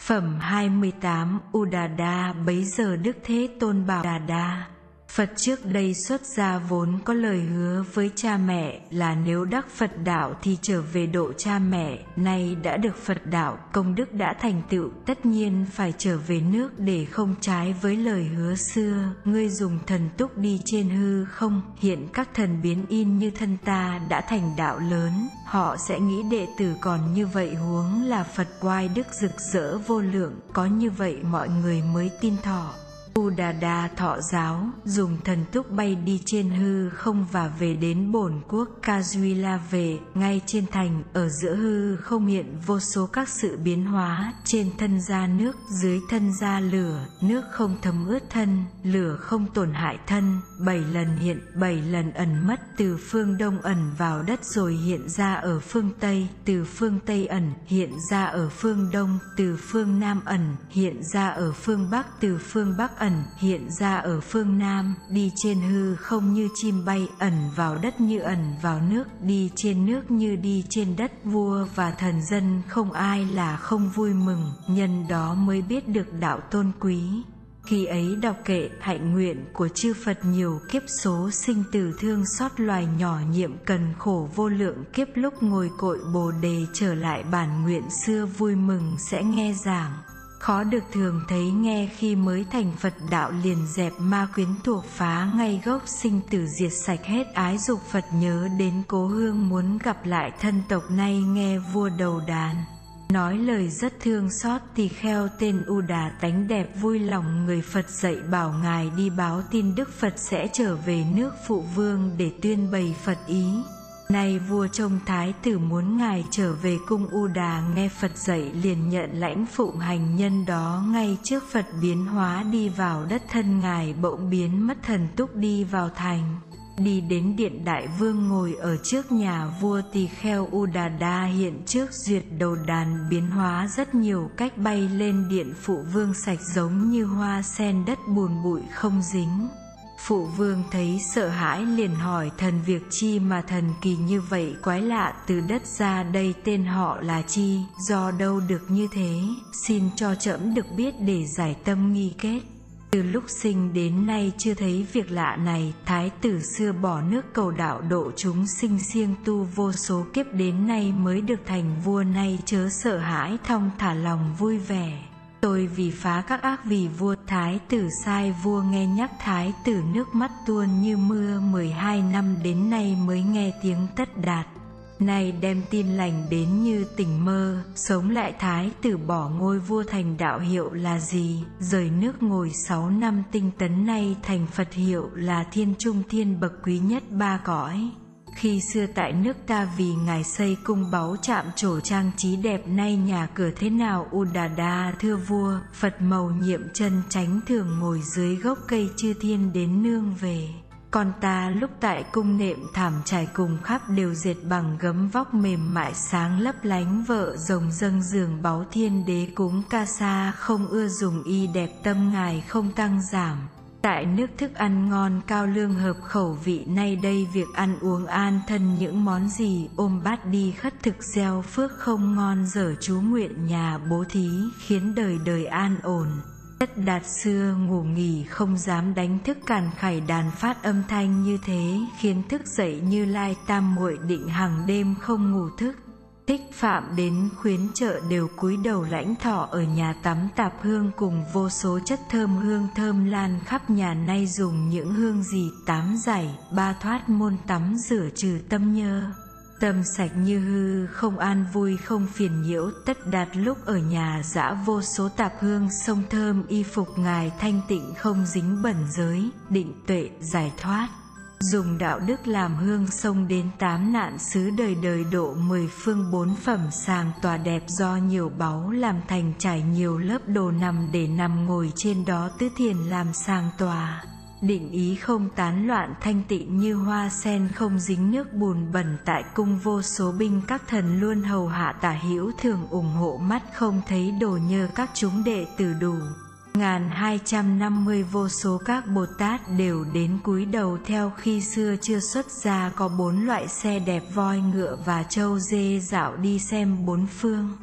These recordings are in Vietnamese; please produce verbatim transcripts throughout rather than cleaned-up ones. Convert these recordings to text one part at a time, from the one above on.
Phẩm hai mươi tám Udada. Bấy giờ Đức Thế Tôn bảo Udada: Phật trước đây xuất gia vốn có lời hứa với cha mẹ là nếu đắc Phật đạo thì trở về độ cha mẹ, nay đã được Phật đạo, công đức đã thành tựu, tất nhiên phải trở về nước để không trái với lời hứa xưa. Ngươi dùng thần túc đi trên hư không, hiện các thần biến in như thân ta đã thành đạo lớn, họ sẽ nghĩ đệ tử còn như vậy huống là Phật oai đức rực rỡ vô lượng, có như vậy mọi người mới tin thọ. Udada thọ giáo, dùng thần túc bay đi trên hư không và về đến bổn quốc Kajula. Về ngay trên thành, ở giữa hư không hiện vô số các sự biến hóa, trên thân ra nước, dưới thân ra lửa, nước không thấm ướt thân, lửa không tổn hại thân, bảy lần hiện, bảy lần ẩn mất, từ phương đông ẩn vào đất rồi hiện ra ở phương Tây, từ phương Tây ẩn, hiện ra ở phương Đông, từ phương Nam ẩn, hiện ra ở phương Bắc, từ phương Bắc ẩn, hiện ra ở phương Nam, đi trên hư không như chim bay, ẩn vào đất như ẩn vào nước, đi trên nước như đi trên đất. Vua và thần dân không ai là không vui mừng, nhân đó mới biết được đạo tôn quý. Khi ấy đọc kệ hạnh nguyện của chư Phật nhiều kiếp số sinh tử thương xót loài nhỏ nhiệm cần khổ vô lượng kiếp, lúc ngồi cội Bồ đề trở lại bản nguyện xưa vui mừng sẽ nghe giảng. Khó được thường thấy nghe khi mới thành Phật đạo liền dẹp ma quyến thuộc phá ngay gốc sinh tử diệt sạch hết ái dục Phật, nhớ đến cố hương muốn gặp lại thân tộc. Nay nghe vua đầu đàn nói lời rất thương xót, tỳ kheo tên Uda tánh đẹp vui lòng người Phật dạy bảo ngài đi báo tin Đức Phật sẽ trở về nước phụ vương để tuyên bày Phật ý. Nay vua trông thái tử muốn ngài trở về cung Uda, nghe Phật dạy liền nhận lãnh phụng hành. Nhân đó ngay trước Phật biến hóa đi vào đất, thân ngài bỗng biến mất thần túc đi vào thành. Đi đến điện đại vương ngồi ở trước nhà vua, tỳ kheo Udada hiện trước duyệt đầu đàn, biến hóa rất nhiều cách bay lên điện phụ vương, sạch giống như hoa sen, đất bùn bụi không dính. Phụ vương thấy sợ hãi liền hỏi thần việc chi mà thần kỳ như vậy, quái lạ, từ đất ra đây tên họ là chi, do đâu được như thế, xin cho trẫm được biết để giải tâm nghi kết. Từ lúc sinh đến nay chưa thấy việc lạ này, thái tử xưa bỏ nước cầu đạo độ chúng sinh, siêng tu vô số kiếp đến nay mới được thành vua. Nay chớ sợ hãi, thong thả lòng vui vẻ. Tôi vì phá các ác vì vua. Thái tử sai vua nghe nhắc, thái tử nước mắt tuôn như mưa, mười hai năm đến nay mới nghe tiếng Tất Đạt. Nay đem tin lành đến như tỉnh mơ, sống lại thái tử bỏ ngôi vua thành đạo hiệu là gì, rời nước ngồi sáu năm tinh tấn, nay thành Phật hiệu là Thiên Trung Thiên, bậc quý nhất ba cõi. Khi xưa tại nước ta vì ngài xây cung báu chạm trổ trang trí đẹp, nay nhà cửa thế nào Udada thưa vua, Phật mầu nhiệm chân chánh thường ngồi dưới gốc cây chư thiên đến nương về. Con ta lúc tại cung nệm thảm trải cùng khắp đều dệt bằng gấm vóc mềm mại sáng lấp lánh, vợ rồng dâng giường báu thiên đế cúng ca sa, không ưa dùng y đẹp tâm ngài không tăng giảm. Tại nước thức ăn ngon cao lương hợp khẩu vị, nay đây việc ăn uống an thân những món gì, ôm bát đi khất thực gieo phước không ngon dở, chú nguyện nhà bố thí khiến đời đời an ổn. Tất Đạt xưa ngủ nghỉ không dám đánh thức, càn khải đàn phát âm thanh như thế khiến thức dậy Như Lai tam muội định hàng đêm không ngủ thức. Thích Phạm đến khuyến chợ đều cúi đầu lãnh thọ, ở nhà tắm tạp hương cùng vô số chất thơm hương thơm lan khắp nhà. Nay dùng những hương gì, tám giải ba thoát môn tắm rửa trừ tâm nhơ, tâm sạch như hư không, an vui không phiền nhiễu. Tất Đạt lúc ở nhà dã vô số tạp hương sông thơm, y phục ngài thanh tịnh không dính bẩn giới, định tuệ giải thoát. Dùng đạo đức làm hương sông đến tám nạn xứ, đời đời độ mười phương bốn phẩm sàng tòa đẹp, do nhiều báu làm thành trải nhiều lớp đồ nằm để nằm ngồi trên đó, tứ thiền làm sàng tòa. Định ý không tán loạn, thanh tịnh như hoa sen không dính nước bùn bẩn. Tại cung vô số binh các thần luôn hầu hạ tả hữu, thường ủng hộ, mắt không thấy đồ nhơ các chúng đệ tử đủ ngàn hai trăm năm mươi vô số các Bồ Tát đều đến cúi đầu theo. Khi xưa chưa xuất gia có bốn loại xe đẹp, voi ngựa và trâu dê, dạo đi xem bốn phương.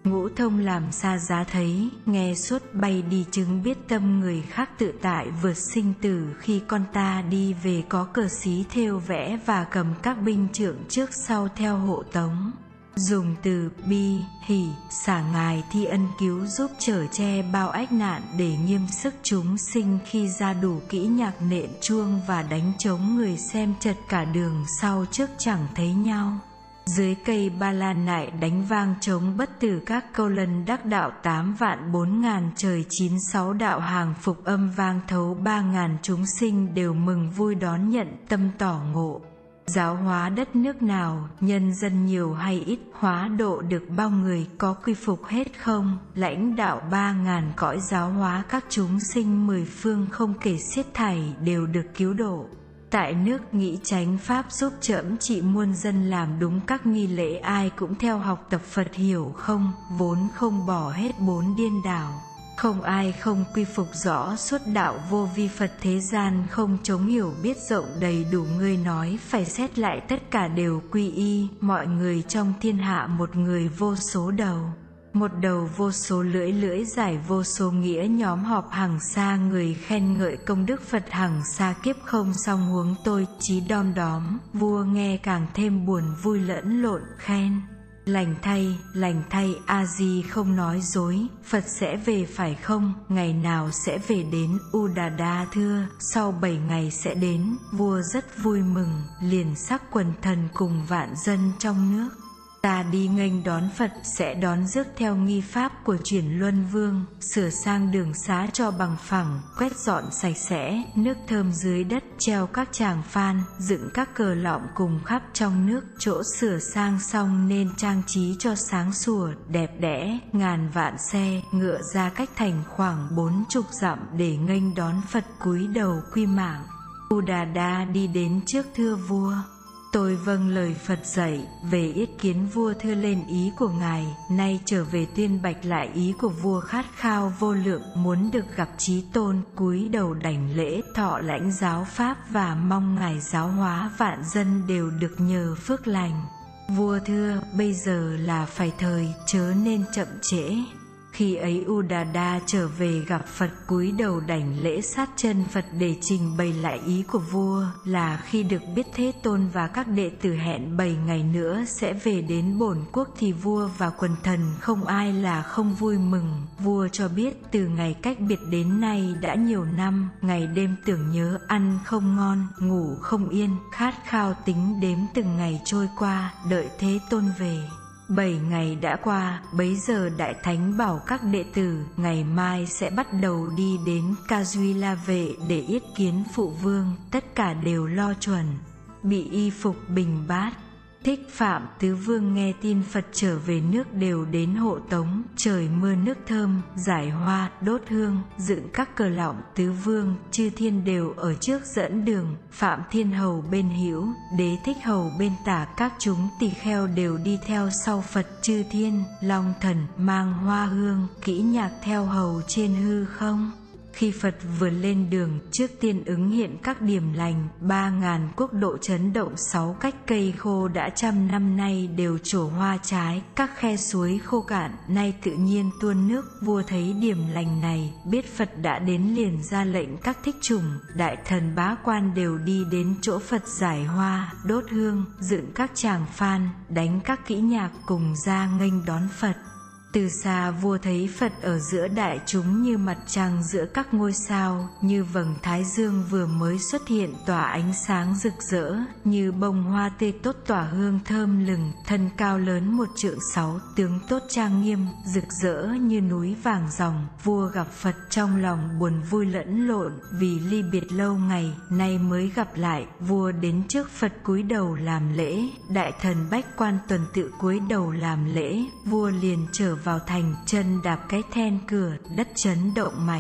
Ngũ thông làm xa giá thấy, nghe suốt bay đi chứng biết tâm người khác tự tại vượt sinh tử. Khi con ta đi về có cờ xí thêu vẽ và cầm các binh trượng trước sau theo hộ tống. Dùng từ bi, hỷ, xả ngài thi ân cứu giúp chở che bao ách nạn để nghiêm sức chúng sinh khi ra đủ kỹ nhạc nện chuông và đánh trống người xem chật cả đường sau trước chẳng thấy nhau. Dưới cây ba la nại đánh vang trống bất tử các câu lần đắc đạo tám vạn bốn ngàn trời chín sáu đạo hàng phục âm vang thấu ba ngàn chúng sinh đều mừng vui đón nhận tâm tỏ ngộ. Giáo hóa đất nước nào, nhân dân nhiều hay ít, hóa độ được bao người, có quy phục hết không? Lãnh đạo ba ngàn cõi giáo hóa các chúng sinh mười phương không kể xiết thảy đều được cứu độ. Tại nước nghĩ chánh pháp giúp trẫm trị muôn dân làm đúng các nghi lễ, ai cũng theo học tập Phật hiểu không? Vốn không bỏ hết bốn điên đảo. Không ai không quy phục rõ suốt đạo vô vi Phật, thế gian không chống hiểu biết rộng đầy đủ, người nói phải xét lại tất cả đều quy y. Mọi người trong thiên hạ một người vô số đầu, một đầu vô số lưỡi, lưỡi giải vô số nghĩa, nhóm họp hàng xa người khen ngợi công đức Phật hàng xa kiếp không xong huống tôi chí đom đóm. Vua nghe càng thêm buồn vui lẫn lộn khen. Lành thay, lành thay, A Di không nói dối, Phật sẽ về phải không? Ngày nào sẽ về đến? Udada thưa, sau bảy ngày sẽ đến. Vua rất vui mừng, liền sắc quần thần cùng vạn dân trong nước. Ta đi nghênh đón Phật, sẽ đón rước theo nghi pháp của Chuyển Luân Vương, sửa sang đường xá cho bằng phẳng, quét dọn sạch sẽ, nước thơm dưới đất, treo các tràng phan, dựng các cờ lọng cùng khắp trong nước. Chỗ sửa sang xong nên trang trí cho sáng sủa, đẹp đẽ, ngàn vạn xe ngựa ra cách thành khoảng bốn chục dặm để nghênh đón Phật cúi đầu quy mạng. Udada đi đến trước thưa vua: Tôi vâng lời Phật dạy, về yết kiến vua, thưa lên ý của ngài. Nay trở về tuyên bạch lại ý của vua, khát khao vô lượng, muốn được gặp Chí Tôn, cúi đầu đảnh lễ, thọ lãnh giáo pháp và mong ngài giáo hóa vạn dân đều được nhờ phước lành. Vua thưa, bây giờ là phải thời, chớ nên chậm trễ. Khi ấy Udada trở về gặp Phật, cúi đầu đảnh lễ sát chân Phật để trình bày lại ý của vua, là khi được biết Thế Tôn và các đệ tử hẹn bảy ngày nữa sẽ về đến bổn quốc thì vua và quần thần không ai là không vui mừng. Vua cho biết từ ngày cách biệt đến nay đã nhiều năm, ngày đêm tưởng nhớ, ăn không ngon, ngủ không yên, khát khao tính đếm từng ngày trôi qua, đợi Thế Tôn về. Bảy ngày đã qua, bấy giờ Đại Thánh bảo các đệ tử, ngày mai sẽ bắt đầu đi đến Kajuila vệ để yết kiến phụ vương, tất cả đều lo chuẩn, bị y phục bình bát. Thích Phạm Tứ Vương nghe tin Phật trở về nước đều đến hộ tống, trời mưa nước thơm, giải hoa, đốt hương, dựng các cờ lọng. Tứ Vương, chư thiên đều ở trước dẫn đường, Phạm Thiên Hầu bên hữu, Đế Thích Hầu bên tả, các chúng tỳ kheo đều đi theo sau Phật. Chư thiên, Long Thần mang hoa hương, kỹ nhạc theo hầu trên hư không. Khi Phật vừa lên đường, trước tiên ứng hiện các điểm lành, ba ngàn quốc độ chấn động, sáu cách cây khô đã trăm năm nay đều trổ hoa trái, các khe suối khô cạn, nay tự nhiên tuôn nước. Vua thấy điểm lành này, biết Phật đã đến liền ra lệnh các thích chủng, đại thần bá quan đều đi đến chỗ Phật giải hoa, đốt hương, dựng các tràng phan, đánh các kỹ nhạc cùng ra nghênh đón Phật. Từ xa vua thấy Phật ở giữa đại chúng như mặt trăng giữa các ngôi sao, như vầng thái dương vừa mới xuất hiện tỏa ánh sáng rực rỡ, như bông hoa tươi tốt tỏa hương thơm lừng, thân cao lớn một trượng sáu, tướng tốt trang nghiêm, rực rỡ như núi vàng ròng. Vua gặp Phật trong lòng buồn vui lẫn lộn, vì ly biệt lâu ngày, nay mới gặp lại. Vua đến trước Phật cúi đầu làm lễ, đại thần bách quan tuần tự cúi đầu làm lễ. Vua liền trở vào thành, chân đạp cái then cửa, đất chấn động mạnh.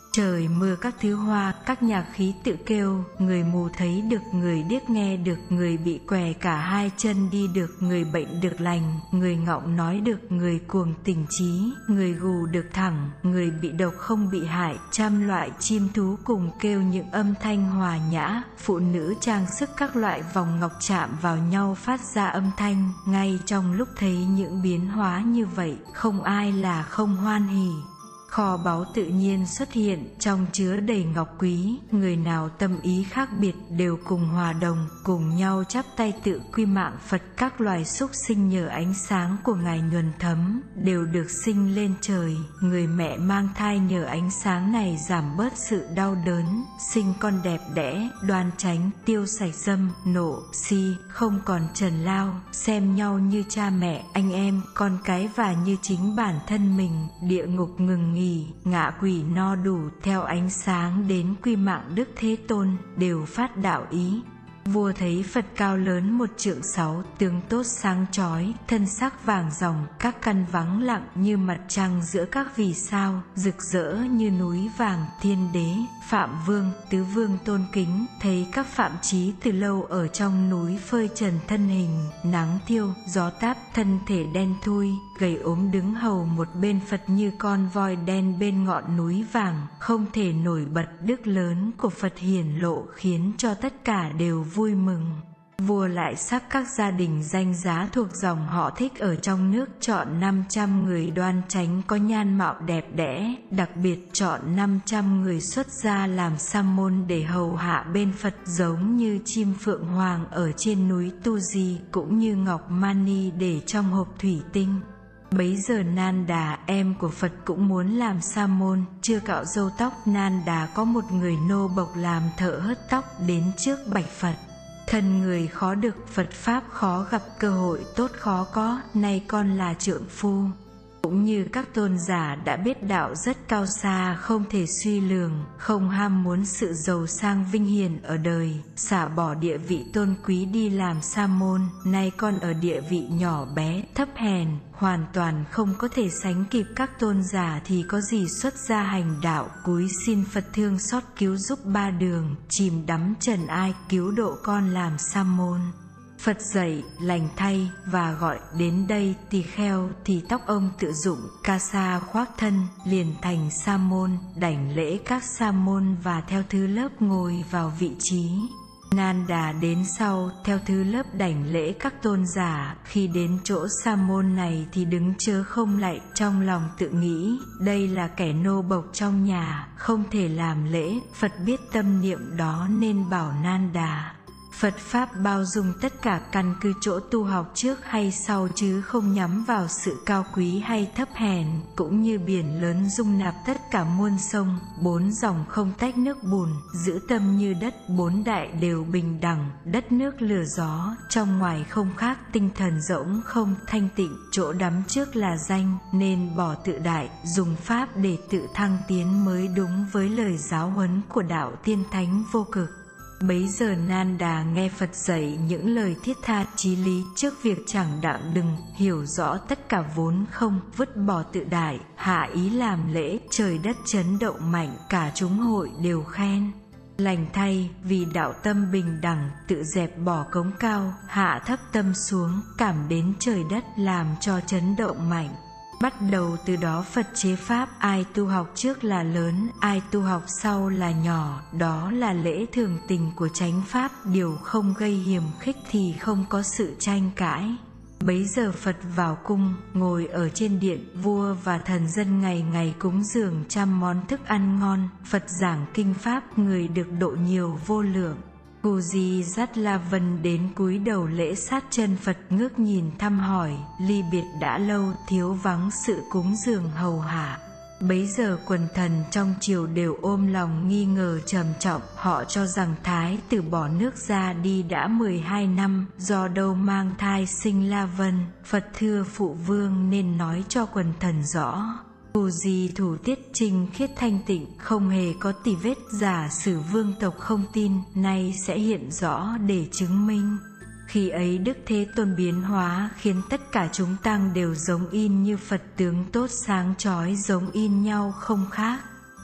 Trời mưa các thứ hoa, các nhạc khí tự kêu, người mù thấy được, người điếc nghe được, người bị què cả hai chân đi được, người bệnh được lành, người ngọng nói được, người cuồng tỉnh trí, người gù được thẳng, người bị độc không bị hại. Trăm loại chim thú cùng kêu những âm thanh hòa nhã, phụ nữ trang sức các loại vòng ngọc chạm vào nhau phát ra âm thanh. Ngay trong lúc thấy những biến hóa như vậy, không ai là không hoan hỉ. Kho báu tự nhiên xuất hiện, trong chứa đầy ngọc quý, người nào tâm ý khác biệt đều cùng hòa đồng, cùng nhau chắp tay tự quy mạng Phật. Các loài súc sinh nhờ ánh sáng của Ngài nhuần thấm, đều được sinh lên trời. Người mẹ mang thai nhờ ánh sáng này giảm bớt sự đau đớn, sinh con đẹp đẽ, đoan chánh, tiêu sạch dâm, nộ, si, không còn trần lao, xem nhau như cha mẹ, anh em, con cái và như chính bản thân mình. Địa ngục ngừng nghỉ, ngạ quỷ no đủ, theo ánh sáng đến quy mạng Đức Thế Tôn, đều phát đạo ý. Vua thấy Phật cao lớn một trượng sáu, tướng tốt sáng chói, thân sắc vàng ròng, các căn vắng lặng như mặt trăng giữa các vì sao, rực rỡ như núi vàng. Thiên đế, Phạm Vương, Tứ Vương tôn kính, thấy các phạm chí từ lâu ở trong núi phơi trần thân hình, nắng thiêu, gió táp, thân thể đen thui, gầy ốm đứng hầu một bên Phật như con voi đen bên ngọn núi vàng, không thể nổi bật. Đức lớn của Phật hiển lộ khiến cho tất cả đều vui mừng. Vua lại sắc các gia đình danh giá thuộc dòng họ Thích ở trong nước, chọn năm trăm người đoan chánh có nhan mạo đẹp đẽ, đặc biệt chọn năm trăm người xuất gia làm sa môn để hầu hạ bên Phật, giống như chim phượng hoàng ở trên núi Tu Di, cũng như ngọc mani để trong hộp thủy tinh. Bấy giờ Nan Đà, em của Phật, cũng muốn làm sa môn, chưa cạo râu tóc. Nan Đà có một người nô bộc làm thợ hớt tóc, đến trước bạch Phật: thân người khó được, Phật pháp khó gặp, cơ hội tốt khó có, nay con là trượng phu. Cũng như các tôn giả đã biết đạo rất cao xa, không thể suy lường, không ham muốn sự giàu sang vinh hiển ở đời, xả bỏ địa vị tôn quý đi làm sa môn. Nay con ở địa vị nhỏ bé, thấp hèn, hoàn toàn không có thể sánh kịp các tôn giả, thì có gì xuất gia hành đạo. Cúi xin Phật thương xót cứu giúp ba đường, chìm đắm trần ai, cứu độ con làm sa môn. Phật dạy: lành thay, và gọi đến đây. Tỳ kheo thì tóc ông tự dụng, ca sa khoác thân, liền thành sa môn, đảnh lễ các sa môn và theo thứ lớp ngồi vào vị trí. Nan Đà đến sau, theo thứ lớp đảnh lễ các tôn giả. Khi đến chỗ sa môn này thì đứng chớ không lạy, trong lòng tự nghĩ: đây là kẻ nô bộc trong nhà, không thể làm lễ. Phật biết tâm niệm đó nên bảo Nan Đà: Phật Pháp bao dung tất cả, căn cứ chỗ tu học trước hay sau, chứ không nhắm vào sự cao quý hay thấp hèn. Cũng như biển lớn dung nạp tất cả muôn sông, bốn dòng không tách nước bùn, giữ tâm như đất, bốn đại đều bình đẳng, đất nước lửa gió, trong ngoài không khác, tinh thần rỗng không, thanh tịnh. Chỗ đắm trước là danh, nên bỏ tự đại, dùng Pháp để tự thăng tiến mới đúng với lời giáo huấn của đạo tiên thánh vô cực. Bấy giờ Nan Đà nghe Phật dạy những lời thiết tha chí lý, trước việc chẳng đặng đừng, hiểu rõ tất cả vốn không, vứt bỏ tự đại, hạ ý làm lễ. Trời đất chấn động mạnh, cả chúng hội đều khen: lành thay, vì đạo tâm bình đẳng, tự dẹp bỏ cống cao, hạ thấp tâm xuống, cảm đến trời đất, làm cho chấn động mạnh. Bắt đầu từ đó Phật chế Pháp, ai tu học trước là lớn, ai tu học sau là nhỏ. Đó là lễ thường tình của chánh Pháp, điều không gây hiềm khích thì không có sự tranh cãi. Bấy giờ Phật vào cung, ngồi ở trên điện. Vua và thần dân ngày ngày cúng dường trăm món thức ăn ngon. Phật giảng kinh Pháp, người được độ nhiều vô lượng. Cù Di Dắt La Vân đến cúi đầu lễ sát chân Phật, ngước nhìn thăm hỏi: ly biệt đã lâu, thiếu vắng sự cúng dường hầu hạ. Bấy giờ quần thần trong triều đều ôm lòng nghi ngờ trầm trọng, họ cho rằng Thái tử bỏ nước ra đi đã mười hai năm, do đâu mang thai sinh La Vân. Phật thưa phụ vương nên nói cho quần thần rõ. Cù Di thủ tiết trinh khiết thanh tịnh, không hề có tì vết, giả sử vương tộc không tin, nay sẽ hiện rõ để chứng minh. Khi ấy Đức Thế Tôn biến hóa, khiến tất cả chúng tăng đều giống in như Phật, tướng tốt sáng chói giống in nhau không khác.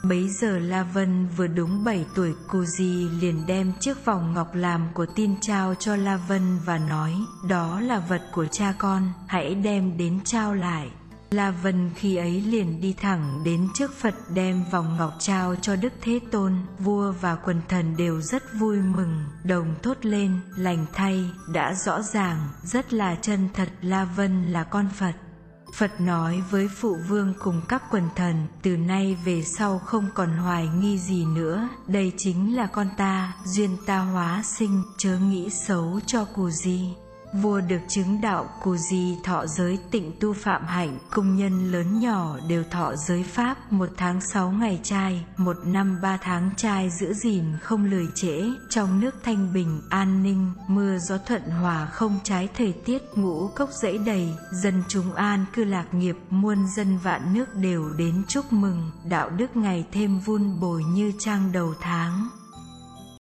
Bấy giờ La Vân vừa đúng bảy tuổi, Cù Di liền đem chiếc vòng ngọc làm của tin trao cho La Vân và nói, đó là vật của cha con, hãy đem đến trao lại. La Vân khi ấy liền đi thẳng đến trước Phật đem vòng ngọc trao cho Đức Thế Tôn. Vua và quần thần đều rất vui mừng, đồng thốt lên, lành thay, đã rõ ràng, rất là chân thật, La Vân là con Phật. Phật nói với Phụ Vương cùng các quần thần, từ nay về sau không còn hoài nghi gì nữa, đây chính là con ta, duyên ta hóa sinh, chớ nghĩ xấu cho Cù Di. Vua được chứng đạo, Cù Di thọ giới tịnh tu phạm hạnh, cung nhân lớn nhỏ đều thọ giới pháp, một tháng sáu ngày trai, một năm ba tháng trai, giữ gìn không lười trễ, trong nước thanh bình an ninh, mưa gió thuận hòa không trái thời tiết, ngũ cốc rẫy đầy, dân chúng an cư lạc nghiệp, muôn dân vạn nước đều đến chúc mừng, đạo đức ngày thêm vun bồi như trang đầu tháng.